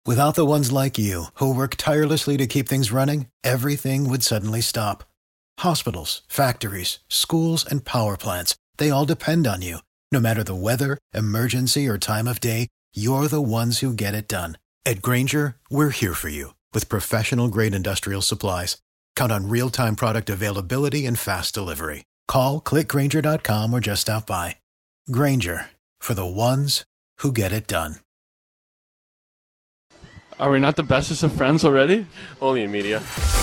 Without the ones like you, who work tirelessly to keep things running, everything would suddenly stop. Hospitals, factories, schools, and power plants, they all depend on you. No matter the weather, emergency, or time of day, you're the ones who get it done. At Grainger, we're here for you with professional-grade industrial supplies. Count on real-time product availability and fast delivery. Call, click Grainger.com, or just stop by. Grainger, for the ones who get it done. Are we not the bestest of friends already? Only in media.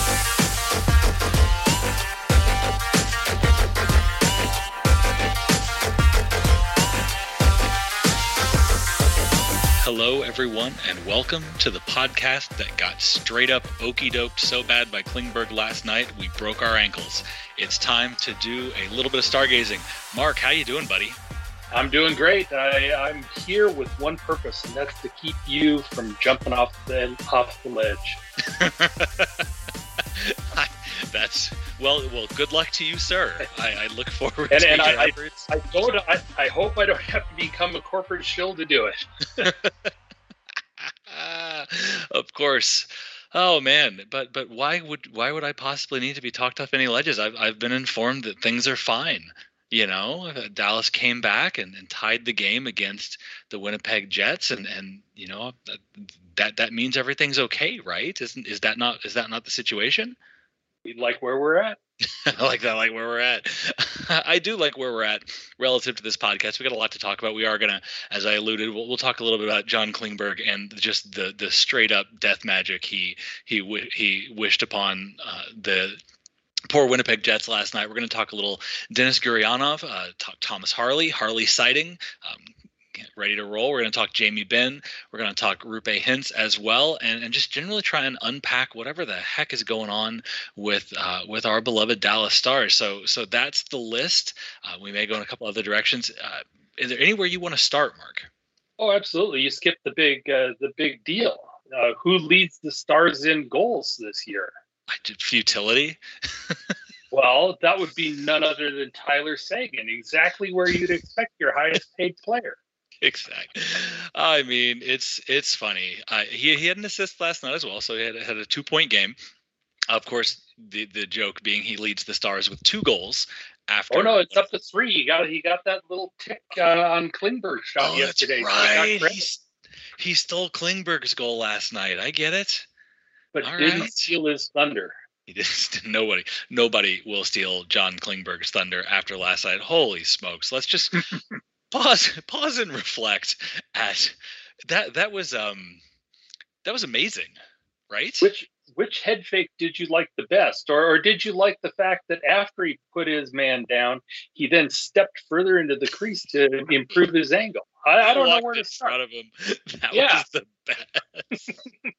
Hello, everyone, and welcome to the podcast that got straight up okey-doked so bad by Klingberg last night, we broke our ankles. It's time to do a little bit of stargazing. Mark, how you doing, buddy? I'm doing great. I'm here with one purpose, and that's to keep you from jumping off the ledge. Well. Good luck to you, sir. I look forward to your efforts. I hope I don't have to become a corporate shill to do it. Of course. Oh man, but why would I possibly need to be talked off any ledges? I've been informed that things are fine. You know, Dallas came back and tied the game against the Winnipeg Jets, and you know that means everything's okay, right? Is that not the situation? We like where we're at. I like that, like where we're at. I do like where we're at relative to this podcast. We got a lot to talk about. We are gonna, as I alluded, we'll talk a little bit about John Klingberg and just the straight up death magic he wished upon the poor Winnipeg Jets last night. We're going to talk a little Denis Gurianov, talk Thomas Harley sighting, ready to roll. We're going to talk Jamie Benn. We're going to talk Roope Hintz as well, and just generally try and unpack whatever the heck is going on with our beloved Dallas Stars. So that's the list. We may go in a couple other directions. Is there anywhere you want to start, Mark? Oh, absolutely. You skipped the big deal. Who leads the Stars in goals this year? I did futility. Well, that would be none other than Tyler Seguin, exactly where you'd expect your highest paid player. Exactly. I mean, it's funny. He had an assist last night as well, so he had a 2-point game. Of course, the joke being he leads the Stars with 2 goals after. Oh no, it's up to 3. He got that little tick on Klingberg's shot yesterday. That's right. He stole Klingberg's goal last night. I get it. But didn't steal his thunder. He didn't. Nobody will steal John Klingberg's thunder after last night. Holy smokes! Let's just pause and reflect at that. That was amazing, right? Which head fake did you like the best, or did you like the fact that after he put his man down, he then stepped further into the crease to improve his angle? I don't know where to start. Out of him. That was the best.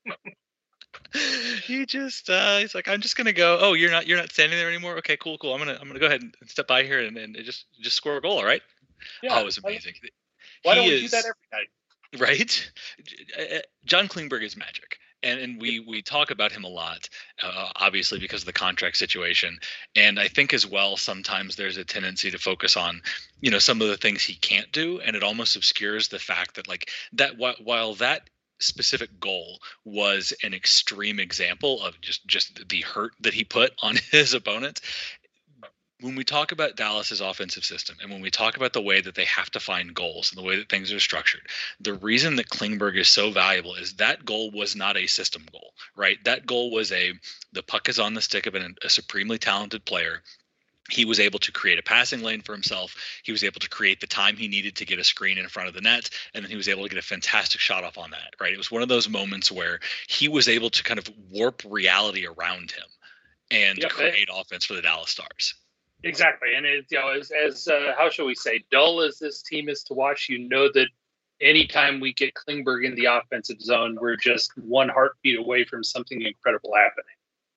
He just he's like, I'm just gonna go. Oh, you're not standing there anymore. Okay, cool. I'm gonna go ahead and step by here and just score a goal. All right. Yeah, it was amazing. Why don't we do that every night? Right. John Klingberg is magic. And we talk about him a lot, obviously because of the contract situation. And I think as well, sometimes there's a tendency to focus on, some of the things he can't do. And it almost obscures the fact that that while that specific goal was an extreme example of just the hurt that he put on his opponents. When we talk about Dallas's offensive system and when we talk about the way that they have to find goals and the way that things are structured, the reason that Klingberg is so valuable is that goal was not a system goal, right? That goal was the puck is on the stick of a supremely talented player. He was able to create a passing lane for himself. He was able to create the time he needed to get a screen in front of the net. And then he was able to get a fantastic shot off on that, right? It was one of those moments where he was able to kind of warp reality around him and create offense for the Dallas Stars. Exactly. And as how shall we say, dull as this team is to watch, that anytime we get Klingberg in the offensive zone, we're just one heartbeat away from something incredible happening.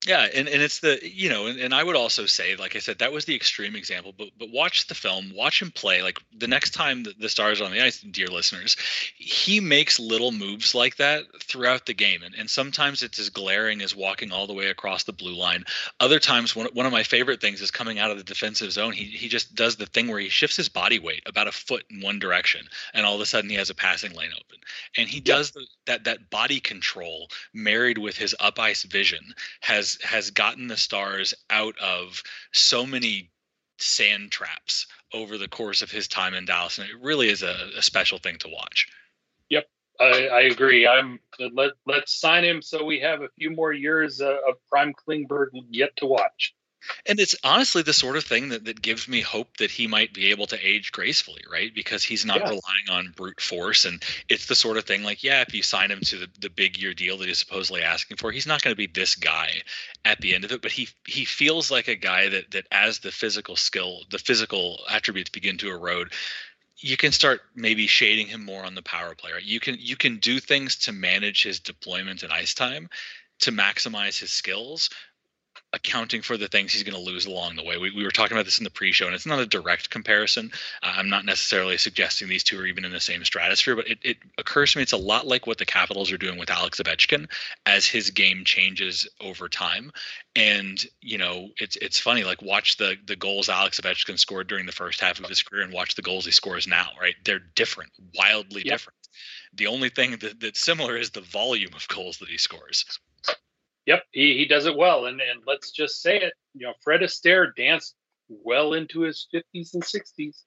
Yeah, and it's the and I would also say, like I said, that was the extreme example. But watch the film, watch him play. Like the next time the stars are on the ice, dear listeners, he makes little moves like that throughout the game, and sometimes it's as glaring as walking all the way across the blue line. Other times, one of my favorite things is coming out of the defensive zone. He just does the thing where he shifts his body weight about a foot in one direction, and all of a sudden he has a passing lane open, and he does that body control married with his up ice vision has gotten the Stars out of so many sand traps over the course of his time in Dallas, and it really is a special thing to watch. Yep, I agree. Let's sign him so we have a few more years of prime Klingberg yet to watch. And it's honestly the sort of thing that gives me hope that he might be able to age gracefully, right? Because he's not relying on brute force. And it's the sort of thing like, yeah, if you sign him to the big year deal that he's supposedly asking for, he's not going to be this guy at the end of it. But he feels like a guy that as the physical attributes begin to erode, you can start maybe shading him more on the power play, right? You can do things to manage his deployment and ice time to maximize his skills, accounting for the things he's going to lose along the way. We were talking about this in the pre-show, and it's not a direct comparison. I'm not necessarily suggesting these two are even in the same stratosphere, but it occurs to me it's a lot like what the Capitals are doing with Alex Ovechkin as his game changes over time. And, it's funny, like watch the goals Alex Ovechkin scored during the first half of his career and watch the goals he scores now, right? They're different, wildly different. The only thing that's similar is the volume of goals that he scores. Yep, he does it well, and let's just say it. Fred Astaire danced well into his 50s and 60s.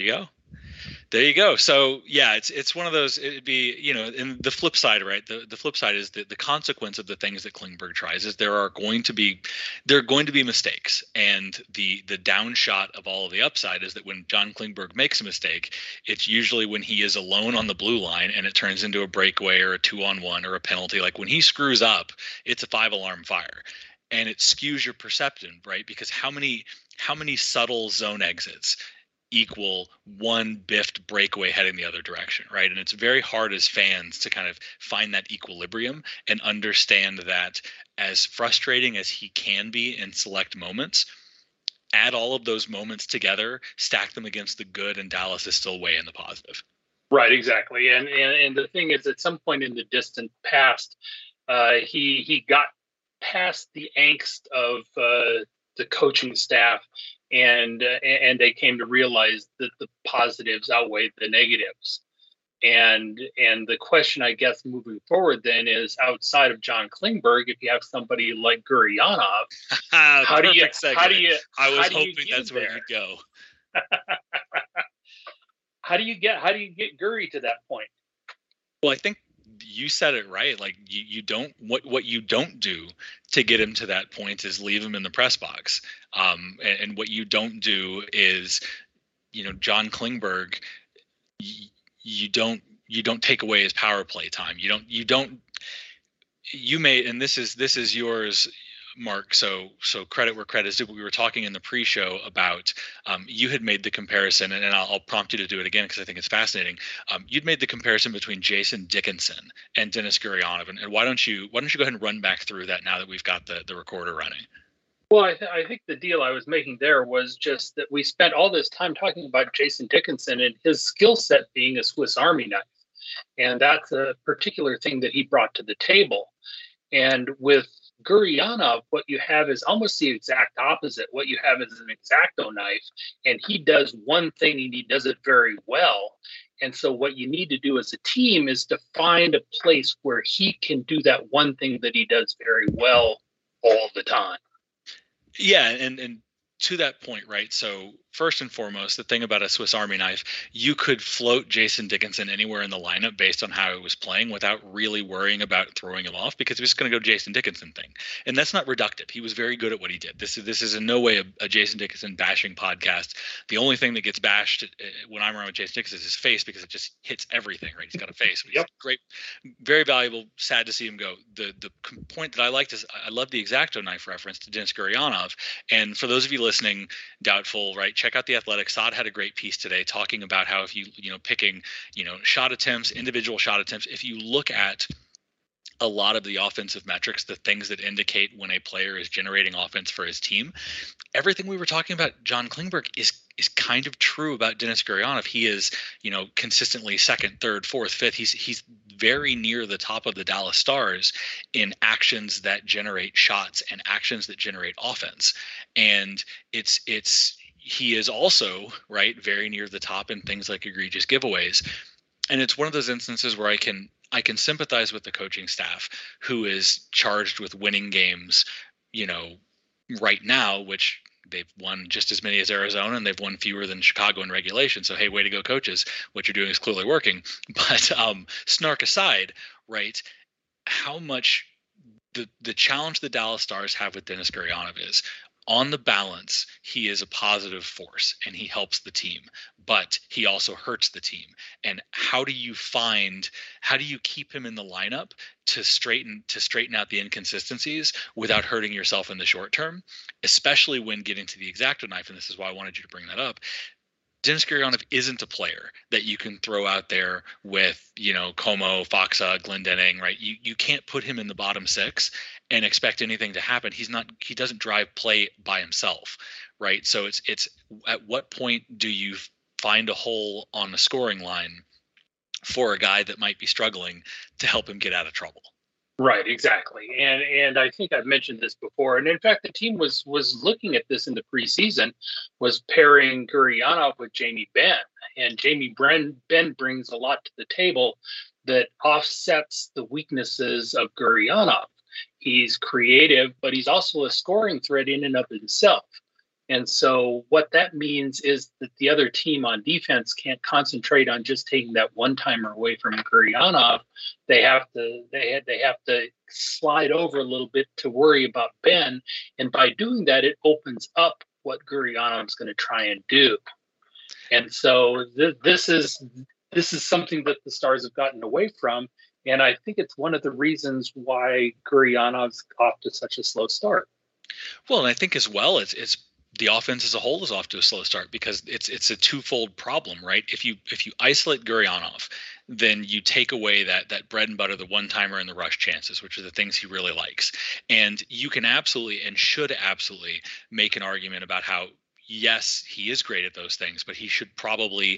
There you go. So yeah, it's one of those. It'd be and the flip side, right? The flip side is the consequence of the things that Klingberg tries is there are going to be mistakes, and the downshot of all of the upside is that when John Klingberg makes a mistake, it's usually when he is alone on the blue line and it turns into a breakaway or a 2-on-1 or a penalty. Like when he screws up, it's a 5-alarm fire. And it skews your perception, right? Because how many subtle zone exits equal one biffed breakaway heading the other direction, right? And it's very hard as fans to kind of find that equilibrium and understand that as frustrating as he can be in select moments, add all of those moments together, stack them against the good, and Dallas is still way in the positive. Right, exactly. And the thing is, at some point in the distant past, he got past the angst of the coaching staff, and they came to realize that the positives outweighed the negatives. And the question, I guess, moving forward then is, outside of John Klingberg, if you have somebody like Gurianov, how do you hoping that's where you'd go. How do you get Guri to that point? Well, I think you said it right. Like you don't what you don't do to get him to that point is leave him in the press box. And what you don't do is, John Klingberg, you don't take away his power play time. You may, and this is yours, Mark. So credit where credit is due. We were talking in the pre-show about you had made the comparison, and I'll prompt you to do it again because I think it's fascinating. You'd made the comparison between Jason Dickinson and Denis Gurianov, and why don't you go ahead and run back through that now that we've got the recorder running? Well, I think the deal I was making there was just that we spent all this time talking about Jason Dickinson and his skill set being a Swiss Army knife, and that's a particular thing that he brought to the table. And with Gurianov, what you have is almost the exact opposite. What you have is an X-Acto knife, and he does one thing and he does it very well. And so what you need to do as a team is to find a place where he can do that one thing that he does very well all the time. Yeah, and to that point, right? So first and foremost, the thing about a Swiss Army knife, you could float Jason Dickinson anywhere in the lineup based on how he was playing without really worrying about throwing him off, because he was going to go Jason Dickinson thing. And that's not reductive. He was very good at what he did. This is in no way a Jason Dickinson bashing podcast. The only thing that gets bashed when I'm around with Jason Dickinson is his face, because it just hits everything, right? He's got a face. He's great, very valuable. Sad to see him go. The point that I liked is I love the X-Acto knife reference to Denis Gurianov. And for those of you listening, doubtful, right? Check out The Athletic. Saad had a great piece today talking about how if you picking, shot attempts, individual shot attempts, if you look at a lot of the offensive metrics, the things that indicate when a player is generating offense for his team, everything we were talking about John Klingberg is kind of true about Denis Gurianov. He is, consistently second, third, fourth, fifth. He's very near the top of the Dallas Stars in actions that generate shots and actions that generate offense. And he is also, right, very near the top in things like egregious giveaways. And it's one of those instances where I can sympathize with the coaching staff who is charged with winning games, right now, which they've won just as many as Arizona and they've won fewer than Chicago in regulation. So, hey, way to go, coaches. What you're doing is clearly working. But snark aside, right, how much the challenge the Dallas Stars have with Denis Gurianov is, on the balance, he is a positive force and he helps the team, but he also hurts the team. And how do you keep him in the lineup to straighten out the inconsistencies without hurting yourself in the short term, especially when getting to the X-Acto knife? And this is why I wanted you to bring that up. Denis Gurianov isn't a player that you can throw out there with, Como, Faksa, Glendening, right? You can't put him in the bottom six and expect anything to happen. He doesn't drive play by himself, right? So it's at what point do you find a hole on the scoring line for a guy that might be struggling to help him get out of trouble? Right, exactly. And I think I've mentioned this before. And in fact, the team was looking at this in the preseason, was pairing Gurianov with Jamie Benn. And Jamie Benn brings a lot to the table that offsets the weaknesses of Gurianov. He's creative, but he's also a scoring threat in and of himself. And so what that means is that the other team on defense can't concentrate on just taking that one-timer away from Gurianov. They have to slide over a little bit to worry about Ben. And by doing that, it opens up what Gurianov's going to try and do. And so this is something that the Stars have gotten away from. And I think it's one of the reasons why Gurianov's off to such a slow start. Well, and I think as well, it's the offense as a whole is off to a slow start because it's a twofold problem, right? If you isolate Gurianov, then you take away that bread and butter, the one-timer and the rush chances, which are the things he really likes. And you can absolutely and should absolutely make an argument about how, yes, he is great at those things, but he should probably,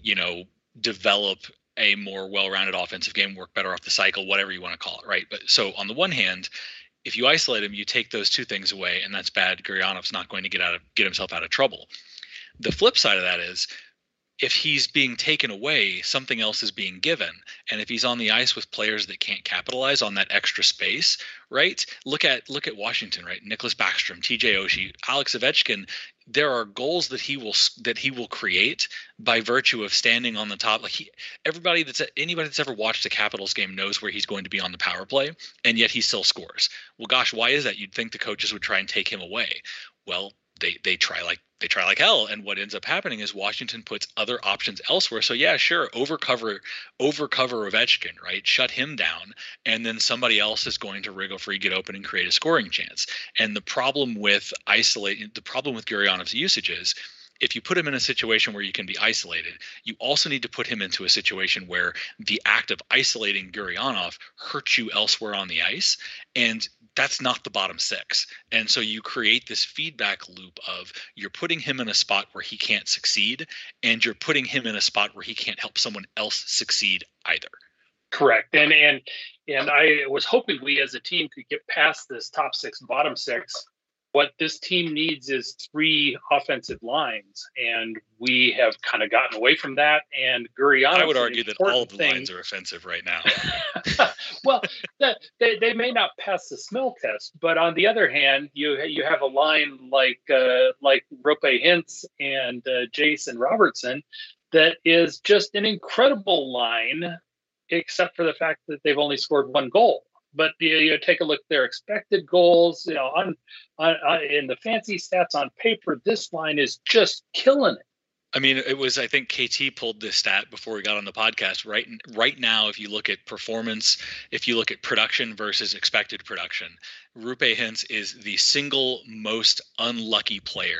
develop a more well-rounded offensive game, work better off the cycle, whatever you want to call it, right? But so on the one hand, if you isolate him, you take those two things away, and that's bad. Gurianov's not going to get himself out of trouble. The flip side of that is, if he's being taken away, something else is being given. And if he's on the ice with players that can't capitalize on that extra space, right? Look at Washington, right? Nicholas Backstrom, TJ Oshie, Alex Ovechkin. There are goals that he will create by virtue of standing on the top. Like anybody that's ever watched a Capitals game knows where he's going to be on the power play, and yet he still scores. Well, gosh, why is that? You'd think the coaches would try and take him away. Well, they try like hell, and what ends up happening is Washington puts other options elsewhere. So yeah, sure, overcover Ovechkin, right? Shut him down, and then somebody else is going to wriggle free, get open, and create a scoring chance. And the problem with Gurianov's usage is, if you put him in a situation where you can be isolated, you also need to put him into a situation where the act of isolating Gurianov hurts you elsewhere on the ice, and that's not the bottom six. And so you create this feedback loop of, you're putting him in a spot where he can't succeed, and you're putting him in a spot where he can't help someone else succeed either. Correct. And I was hoping we as a team could get past this top six, bottom six. What this team needs is three offensive lines, and we have kind of gotten away from that. And Gurianov, I would argue that all the lines are offensive right now. Well, they may not pass the smell test, but on the other hand, you have a line like Roope Hintz and Jason Robertson that is just an incredible line, except for the fact that they've only scored one goal. But you take a look at their expected goals, on in the fancy stats on paper, this line is just killing it. I mean, I think KT pulled this stat before we got on the podcast. Right now, if you look at performance, if you look at production versus expected production, Roope Hintz is the single most unlucky player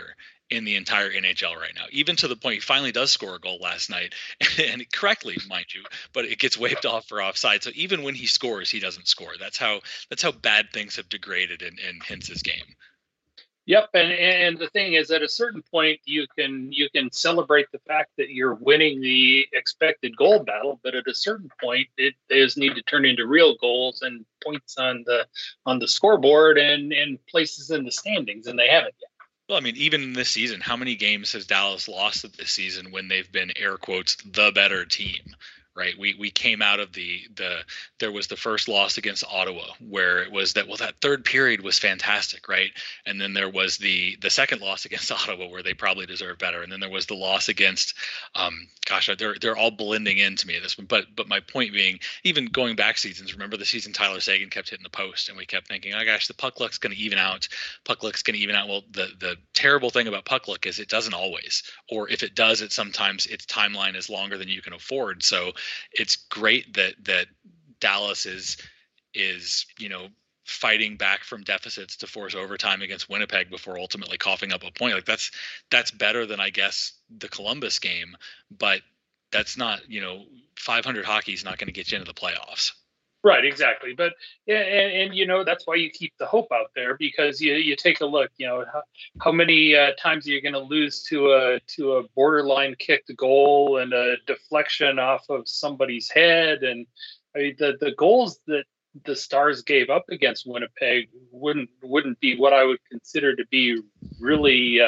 in the entire NHL right now, even to the point he finally does score a goal last night, and correctly, mind you, but it gets waved off for offside. So even when he scores, he doesn't score. That's how bad things have degraded in Hintz's game. Yep, and the thing is, at a certain point, you can celebrate the fact that you're winning the expected goal battle, but at a certain point, it does need to turn into real goals and points on the scoreboard and places in the standings, and they haven't yet. Well, I mean, even this season, how many games has Dallas lost this season when they've been, air quotes, the better team? Right. We came out of there was the first loss against Ottawa where it was that third period was fantastic. Right. And then there was the second loss against Ottawa where they probably deserved better. And then there was the loss against they're all blending into me at this one. But my point being, even going back seasons, remember the season Tyler Seguin kept hitting the post and we kept thinking, oh, gosh, the puck luck's going to even out. Well, the terrible thing about puck luck is it doesn't always, or if it does, sometimes its timeline is longer than you can afford. So it's great that Dallas is fighting back from deficits to force overtime against Winnipeg before ultimately coughing up a point. Like that's better than, I guess, the Columbus game, but that's not, 500 hockey is not going to get you into the playoffs. Right, exactly. But yeah, and that's why you keep the hope out there, because you take a look, how many times are you going to lose to a borderline kicked goal and a deflection off of somebody's head? And I mean, the goals that the Stars gave up against Winnipeg wouldn't be what I would consider to be really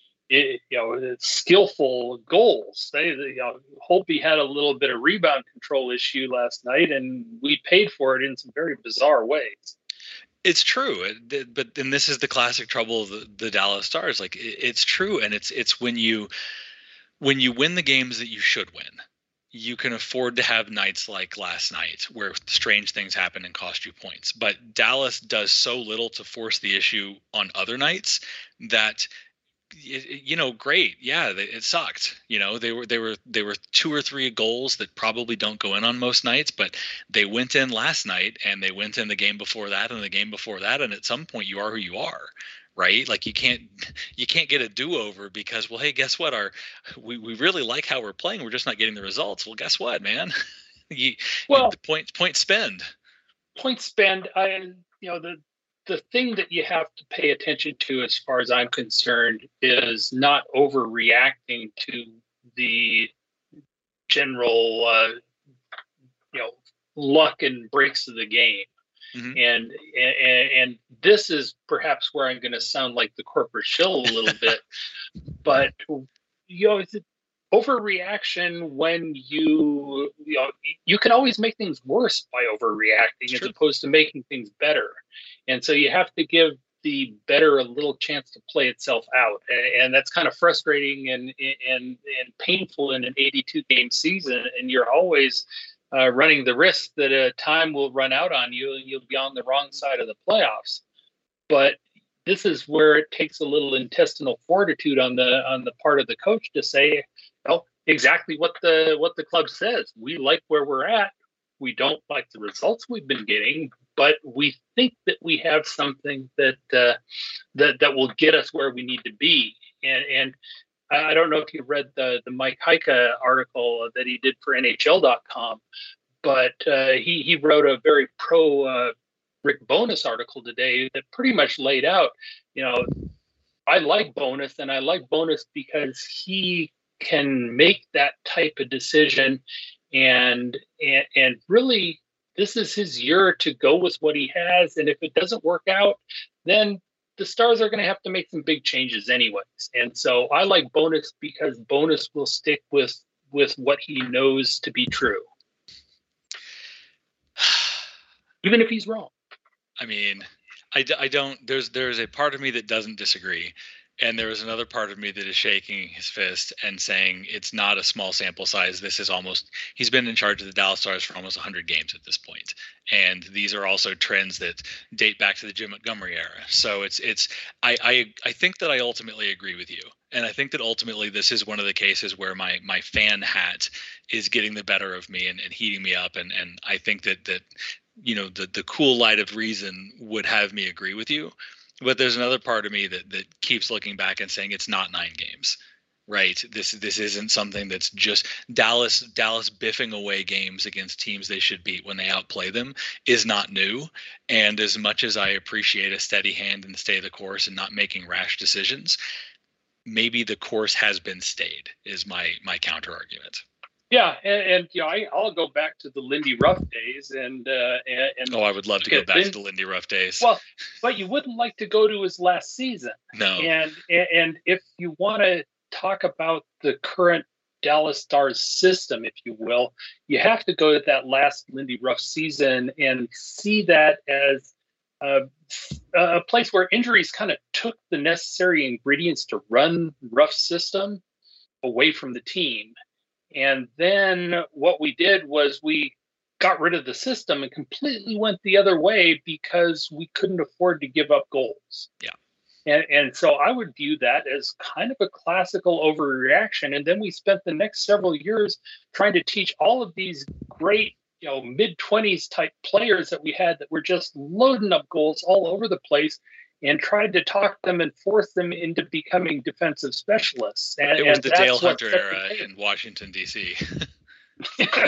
skillful goals. Holtby had a little bit of rebound control issue last night, and we paid for it in some very bizarre ways. It's true, but then this is the classic trouble of the Dallas Stars. Like it's true, and it's when you win the games that you should win, you can afford to have nights like last night where strange things happen and cost you points. But Dallas does so little to force the issue on other nights that. Great. Yeah, it sucked. They were 2 or 3 goals that probably don't go in on most nights, but they went in last night and they went in the game before that and the game before that. And at some point you are who you are, right? Like you can't get a do-over because, well, hey, guess what? We really like how we're playing. We're just not getting the results. Well, guess what, man? The point spend. The thing that you have to pay attention to, as far as I'm concerned, is not overreacting to the general, luck and breaks of the game. Mm-hmm. And this is perhaps where I'm going to sound like the corporate shill a little bit, but it's overreaction when you can always make things worse by overreacting as opposed to making things better. And so you have to give the better a little chance to play itself out. And that's kind of frustrating and painful in an 82 game season. And you're always running the risk that a time will run out on you and you'll be on the wrong side of the playoffs. But this is where it takes a little intestinal fortitude on the part of the coach to say, exactly what the club says. We like where we're at. We don't like the results we've been getting, but we think that we have something that will get us where we need to be. And I don't know if you read the Mike Heika article that he did for NHL.com, but he wrote a very pro Rick Bowness article today that pretty much laid out, I like Bowness, and I like Bowness because he can make that type of decision, and really this is his year to go with what he has. And if it doesn't work out, then the Stars are going to have to make some big changes anyways. And so I like Bowness because Bowness will stick with what he knows to be true, even if he's wrong. I mean, I don't. There's a part of me that doesn't disagree. And there is another part of me that is shaking his fist and saying it's not a small sample size. He's been in charge of the Dallas Stars for almost 100 games at this point. And these are also trends that date back to the Jim Montgomery era. So I think that I ultimately agree with you. And I think that ultimately this is one of the cases where my fan hat is getting the better of me and heating me up. And I think that the cool light of reason would have me agree with you. But there's another part of me that keeps looking back and saying it's not 9 games. Right. This isn't something that's just Dallas biffing away games against teams they should beat when they outplay them is not new. And as much as I appreciate a steady hand and stay the course and not making rash decisions, maybe the course has been stayed is my counter argument. Yeah, and I'll go back to the Lindy Ruff days, and I would love to go back to the Lindy Ruff days. Well, but you wouldn't like to go to his last season. No. And if you want to talk about the current Dallas Stars system, if you will, you have to go to that last Lindy Ruff season and see that as a place where injuries kind of took the necessary ingredients to run Ruff's system away from the team. And then what we did was we got rid of the system and completely went the other way because we couldn't afford to give up goals. Yeah. And so I would view that as kind of a classical overreaction. And then we spent the next several years trying to teach all of these great, mid-20s type players that we had that were just loading up goals all over the place, and tried to talk them and force them into becoming defensive specialists. And it was the Dale Hunter era in Washington, D.C. Yeah.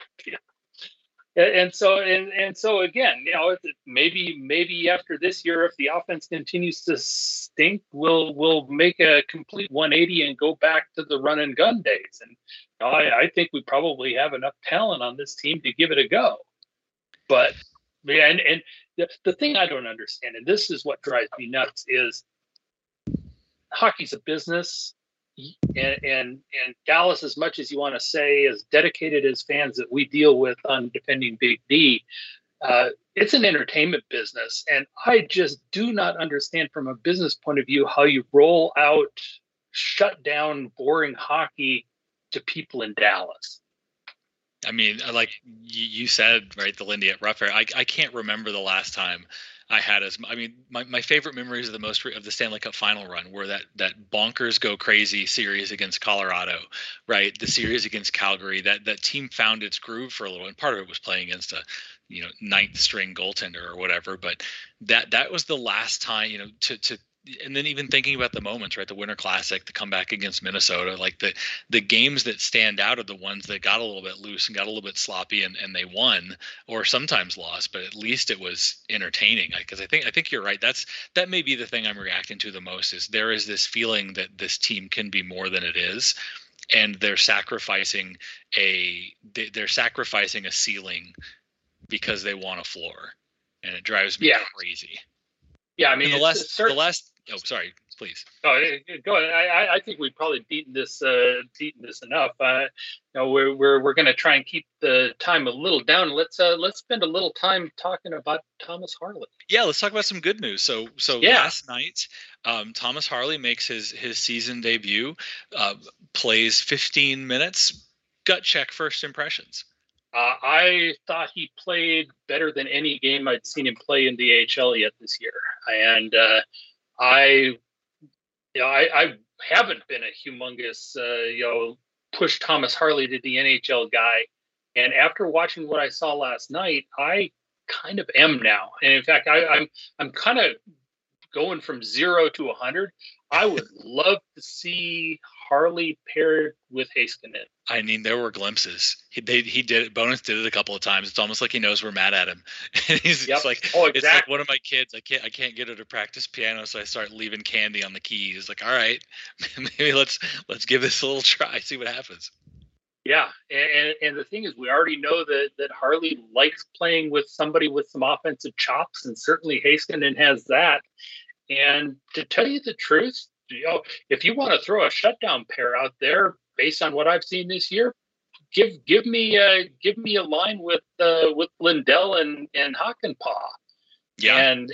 And so again, maybe after this year, if the offense continues to stink, we'll make a complete 180 and go back to the run and gun days. And I think we probably have enough talent on this team to give it a go. But and the thing I don't understand, and this is what drives me nuts, is hockey's a business. And Dallas, as much as you want to say, as dedicated as fans that we deal with on defending Big D, it's an entertainment business. And I just do not understand from a business point of view how you roll out shut down, boring hockey to people in Dallas. I mean, like you said, right, the Lindy at Ruff Air, I can't remember the last time I had my favorite memories of the Stanley Cup final run were that bonkers go crazy series against Colorado, right? The series against Calgary, that team found its groove for a little, and part of it was playing against a, ninth string goaltender or whatever. But that was the last time, and then even thinking about the moments, right? The Winter Classic, the comeback against Minnesota, like the games that stand out are the ones that got a little bit loose and got a little bit sloppy, and they won or sometimes lost, but at least it was entertaining. Because I think you're right. That may be the thing I'm reacting to the most, is there is this feeling that this team can be more than it is, and they're sacrificing a ceiling because they want a floor, and it drives me crazy. Yeah, I mean, the last. Oh, sorry. Please. Oh, go ahead. I think we've probably beaten this enough. We're going to try and keep the time a little down. Let's spend a little time talking about Thomas Harley. Yeah, let's talk about some good news. So last night, Thomas Harley makes his season debut, plays 15 minutes. Gut check, first impressions. I thought he played better than any game I'd seen him play in the AHL yet this year, and I haven't been a humongous push Thomas Harley to the NHL guy, and after watching what I saw last night, I kind of am now. And in fact, I'm kind of going from 0 to 100. I would love to see Harley paired with Heiskanen. I mean, there were glimpses. He did it. Bonus did it a couple of times. It's almost like he knows we're mad at him. It's like, exactly. It's like one of my kids. I can't get her to practice piano, so I start leaving candy on the keys. Like, all right, maybe let's give this a little try, see what happens. Yeah, and the thing is, we already know that Harley likes playing with somebody with some offensive chops, and certainly Heiskanen has that. And to tell you the truth, if you want to throw a shutdown pair out there, based on what I've seen this year, give me a line with Lindell and Hakanpää. Yeah, and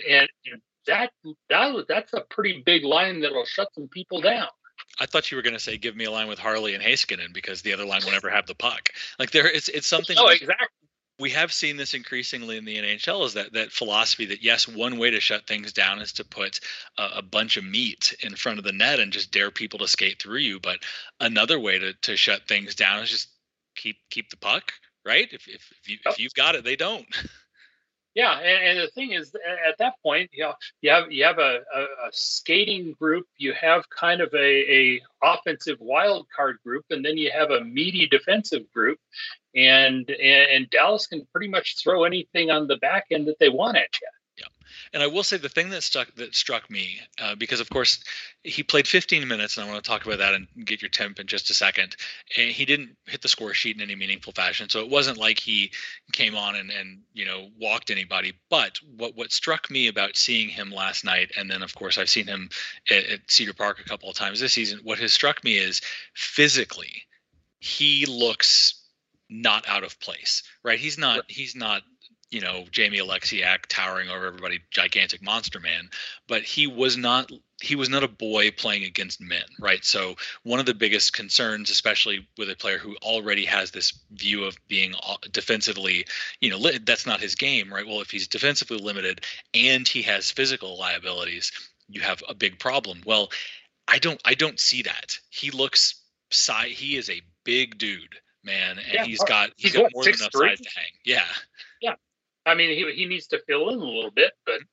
that's a pretty big line that'll shut some people down. I thought you were going to say give me a line with Harley and Heiskanen, because the other line will never have the puck. Like it's something. Oh, exactly. We have seen this increasingly in the NHL, is that philosophy that, yes, one way to shut things down is to put a bunch of meat in front of the net and just dare people to skate through you. But another way to shut things down is just keep the puck, right? If you've got it, they don't. Yeah, and the thing is, at that point, you have a skating group, you have kind of a offensive wild card group, and then you have a meaty defensive group, and Dallas can pretty much throw anything on the back end that they want at you. Yeah, and I will say the thing that struck me, because of course he played 15 minutes, and I want to talk about that and get your temp in just a second. And he didn't hit the score sheet in any meaningful fashion, so it wasn't like he came on and walked anybody. But what struck me about seeing him last night, and then of course I've seen him at Cedar Park a couple of times this season. What has struck me is physically, he looks not out of place, right? He's not Jamie Alexiak towering over everybody, gigantic monster man, but he was not a boy playing against men, right? So one of the biggest concerns, especially with a player who already has this view of being defensively, that's not his game, right? Well, if he's defensively limited and he has physical liabilities, you have a big problem. Well, I don't see that. He is a big dude, man, and Yeah, he's got more than enough 6'3"? size to hang. Yeah. Yeah, I mean, he needs to fill in a little bit, but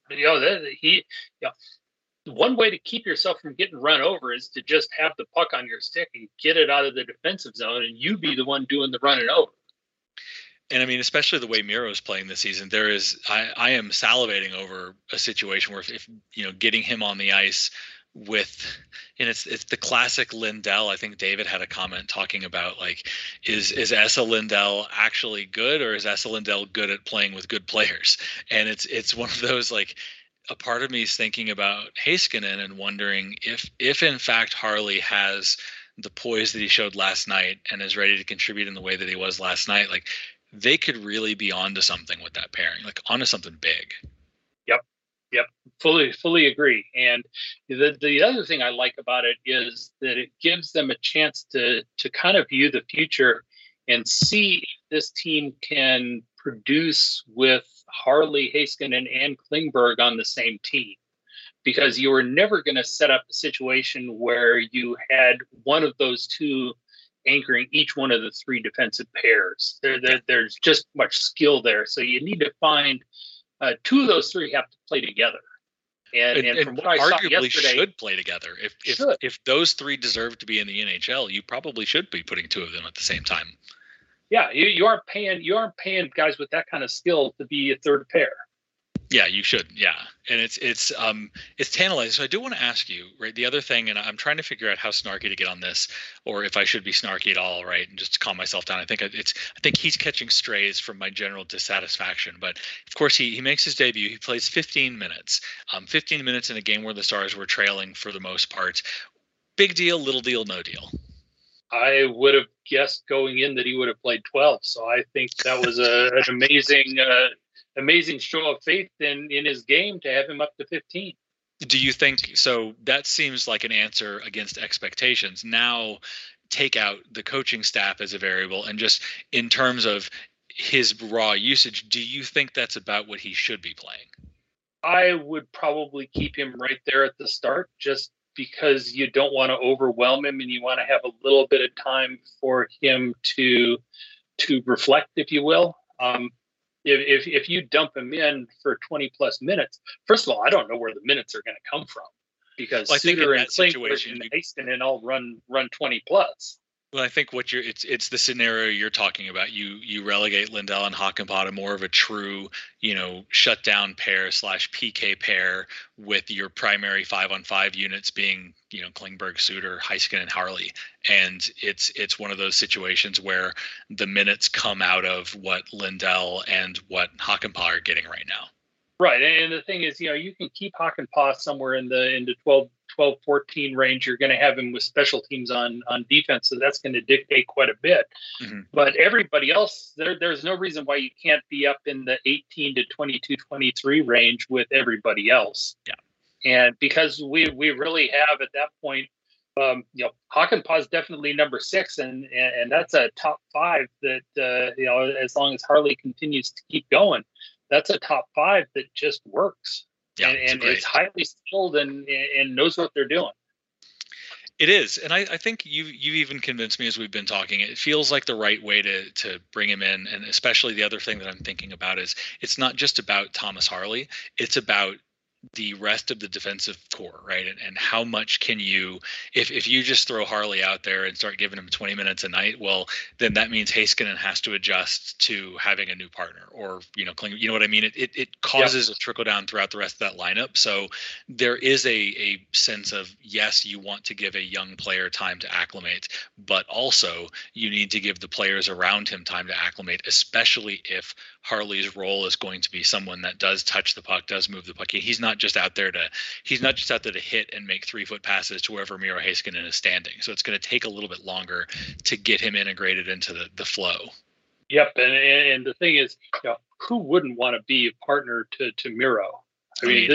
one way to keep yourself from getting run over is to just have the puck on your stick and get it out of the defensive zone, and you be the one doing the running over. And I mean, especially the way Miro's playing this season, I am salivating over a situation where if getting him on the ice and it's the classic Lindell. I think David had a comment talking about, like, is Esa Lindell actually good, or is Esa Lindell good at playing with good players? And it's one of those, like, a part of me is thinking about Heiskanen and wondering if in fact Harley has the poise that he showed last night and is ready to contribute in the way that he was last night. Like, they could really be onto something with that pairing, like onto something big. Yep. Fully agree. And the other thing I like about it is that it gives them a chance to kind of view the future and see if this team can produce with Harley, Heiskanen, and Klingberg on the same team. Because you were never going to set up a situation where you had one of those two anchoring each one of the three defensive pairs. There's just much skill there. So you need to find two of those three have to play together. And from what I saw yesterday, should play together. If those three deserve to be in the NHL, you probably should be putting two of them at the same time. Yeah, you aren't paying guys with that kind of skill to be a third pair. Yeah, you should. Yeah, and it's tantalizing. So I do want to ask you, right? The other thing, and I'm trying to figure out how snarky to get on this, or if I should be snarky at all, right? And just to calm myself down. I think he's catching strays from my general dissatisfaction. But of course, he makes his debut. He plays 15 minutes. 15 minutes in a game where the Stars were trailing for the most part. Big deal, little deal, no deal. I would have guessed going in that he would have played 12. So I think that was an amazing show of faith in his game to have him up to 15. Do you think so? That seems like an answer against expectations. Now take out the coaching staff as a variable, and just in terms of his raw usage, do you think that's about what he should be playing? I would probably keep him right there at the start, just because you don't want to overwhelm him and you want to have a little bit of time for him to reflect, if you will. If you dump him in for 20 plus minutes, first of all, I don't know where the minutes are going to come from, because Suter and Klingberg and Heiskanen all run 20 plus. Well, I think it's the scenario you're talking about. You relegate Lindell and Hakanpää to more of a true, shutdown pair / PK pair, with your primary 5-on-5 units being, Klingberg, Suter, Heiskanen, and Harley. And it's one of those situations where the minutes come out of what Lindell and what Hakanpää are getting right now. Right. And the thing is, you can keep Hakanpää somewhere in the 12-14 range. You're going to have him with special teams on defense, so that's going to dictate quite a bit. Mm-hmm. But everybody else, there's no reason why you can't be up in the 18 to 22, 23 range with everybody else. Yeah. And because we really have at that point, Hakanpää is definitely number 6, and that's a top 5 that as long as Harley continues to keep going, that's a top 5 that just works. Yeah, and it's highly skilled and knows what they're doing. It is, and I think you've even convinced me as we've been talking. It feels like the right way to bring him in, and especially the other thing that I'm thinking about is it's not just about Thomas Harley; it's about the rest of the defensive core, right? And how much can you, if you just throw Harley out there and start giving him 20 minutes a night, well, then that means Heiskanen has to adjust to having a new partner, or, you know what I mean? It causes a trickle down throughout the rest of that lineup. So there is a sense of, yes, you want to give a young player time to acclimate, but also you need to give the players around him time to acclimate, especially if Harley's role is going to be someone that does touch the puck, does move the puck. He's not just out there to hit and make 3-foot passes to wherever Miro Heiskanen is standing. So it's going to take a little bit longer to get him integrated into the flow. Yep, and the thing is, who wouldn't want to be a partner to Miro? I mean,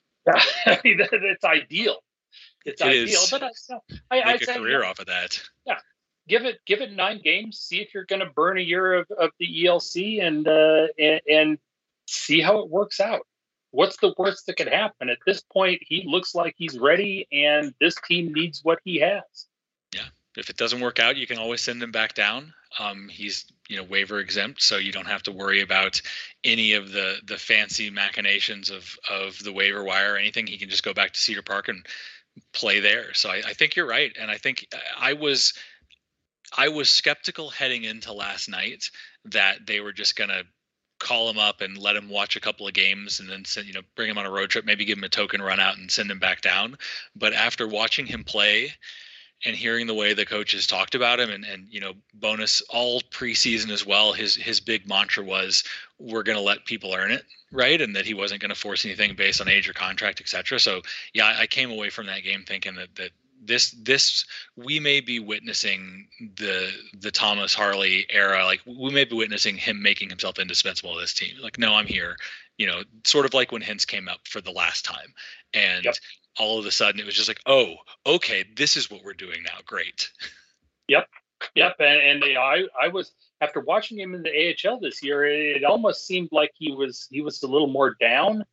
it's ideal. It's ideal, but I make a career off of that. Yeah. Give it 9 games. See if you're going to burn a year of the ELC and see how it works out. What's the worst that could happen? At this point, he looks like he's ready, and this team needs what he has. Yeah. If it doesn't work out, you can always send him back down. He's waiver exempt, so you don't have to worry about any of the fancy machinations of the waiver wire or anything. He can just go back to Cedar Park and play there. So I think you're right, and I think I was skeptical heading into last night that they were just going to call him up and let him watch a couple of games and then bring him on a road trip, maybe give him a token run out and send him back down. But after watching him play and hearing the way the coaches talked about him and Bowness all preseason as well, his big mantra was, we're going to let people earn it, right? And that he wasn't going to force anything based on age or contract, etc. So yeah, I came away from that game thinking that this we may be witnessing the Thomas Harley era. Like, we may be witnessing him making himself indispensable to this team. Like, no, I'm here, sort of like when Hintz came up for the last time, and all of a sudden it was just like, oh, okay, this is what we're doing now. Great. Yep. And I was, after watching him in the AHL this year, it almost seemed like he was a little more down.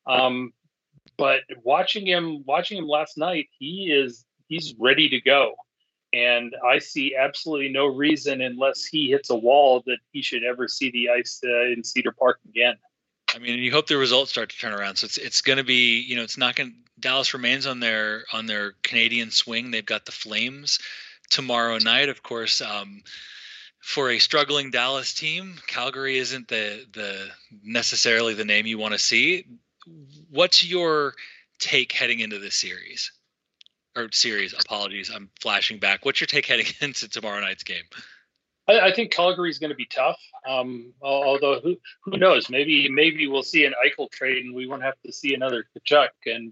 But watching him last night, he's ready to go. And I see absolutely no reason, unless he hits a wall, that he should ever see the ice in Cedar Park again. I mean, you hope the results start to turn around. So it's going to be, it's not going to, Dallas remains on their Canadian swing. They've got the Flames tomorrow night, of course. For a struggling Dallas team, Calgary isn't the necessarily the name you want to see. What's your take heading into this series? Or series, apologies, I'm flashing back. What's your take heading into tomorrow night's game? I think Calgary is going to be tough. Although who knows? Maybe we'll see an Eichel trade and we won't have to see another Tkachuk.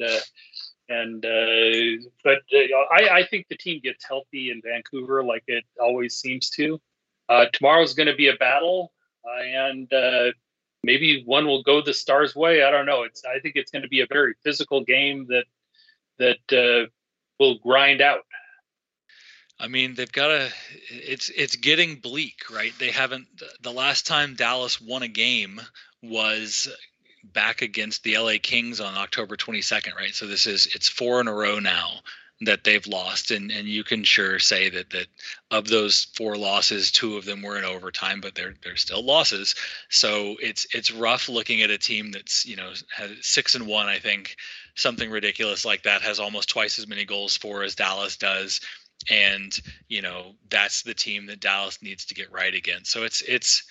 But I think the team gets healthy in Vancouver, like it always seems to. Tomorrow's going to be a battle, and maybe one will go the Stars' way. I don't know. I think it's going to be a very physical game that will grind out. I mean, they've got it's getting bleak, right? They haven't, the last time Dallas won a game was back against the LA Kings on October 22nd, right? So it's 4 in a row now that they've lost. And you can sure say that of those 4 losses, 2 of them were in overtime, but they're still losses. So it's rough looking at a team that's, has 6-1, I think, something ridiculous like that, has almost twice as many goals for as Dallas does. And, that's the team that Dallas needs to get right against. So it's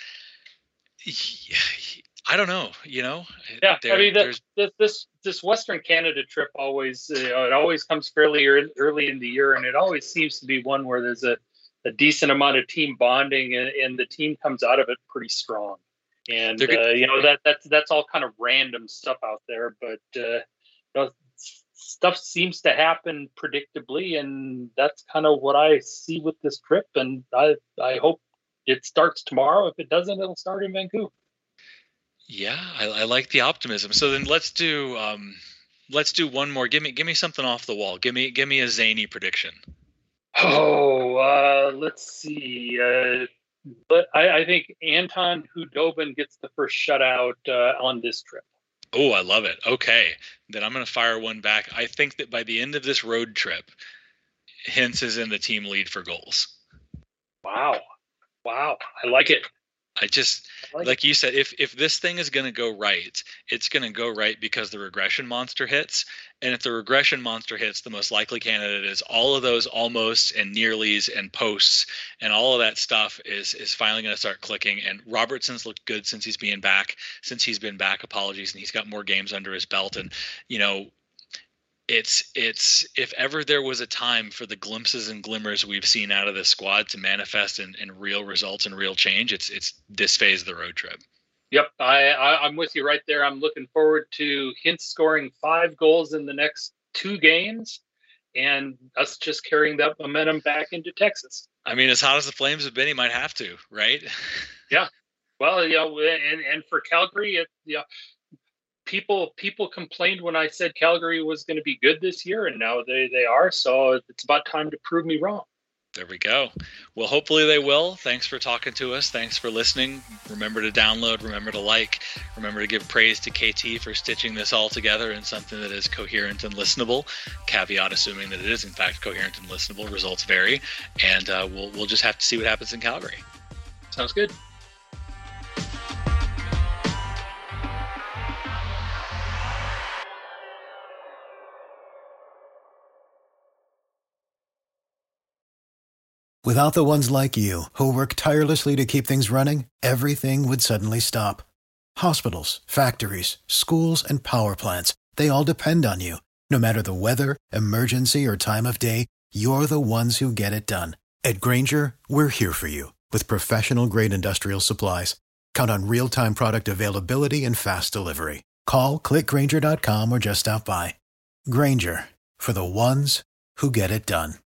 I don't know, Yeah, I mean, this Western Canada trip always, it always comes fairly early in the year, and it always seems to be one where there's a decent amount of team bonding, and the team comes out of it pretty strong. And that's all kind of random stuff out there, but stuff seems to happen predictably, and that's kind of what I see with this trip. And I hope it starts tomorrow. If it doesn't, it'll start in Vancouver. Yeah, I like the optimism. So then let's do one more. Give me something off the wall. Give me a zany prediction. Let's see. But I think Anton Khudobin gets the first shutout on this trip. Oh, I love it. Okay, then I'm going to fire one back. I think that by the end of this road trip, Hintz is in the team lead for goals. Wow. I like it. I just, like you said, if this thing is going to go right, it's going to go right because the regression monster hits. And if the regression monster hits, the most likely candidate is all of those almost and nearlies and posts and all of that stuff is finally going to start clicking. And Robertson's looked good since he's been back. Apologies. And he's got more games under his belt. And, it's if ever there was a time for the glimpses and glimmers we've seen out of this squad to manifest in real results and real change, it's this phase of the road trip. Yep, I'm with you right there. I'm looking forward to Hintz scoring 5 goals in the next 2 games and us just carrying that momentum back into Texas. I mean, as hot as the Flames have been, he might have to, right? Yeah. Well, and for Calgary, people complained when I said Calgary was going to be good this year, and now they are. So it's about time to prove me wrong. There we go. Well, hopefully they will. Thanks for talking to us. Thanks for listening. Remember to download. Remember to like. Remember to give praise to KT for stitching this all together in something that is coherent and listenable. Caveat assuming that it is, in fact, coherent and listenable. Results vary. And we'll just have to see what happens in Calgary. Sounds good. Without the ones like you, who work tirelessly to keep things running, everything would suddenly stop. Hospitals, factories, schools, and power plants, they all depend on you. No matter the weather, emergency, or time of day, you're the ones who get it done. At Grainger, we're here for you with professional-grade industrial supplies. Count on real-time product availability and fast delivery. Call, click Grainger.com, or just stop by. Grainger, for the ones who get it done.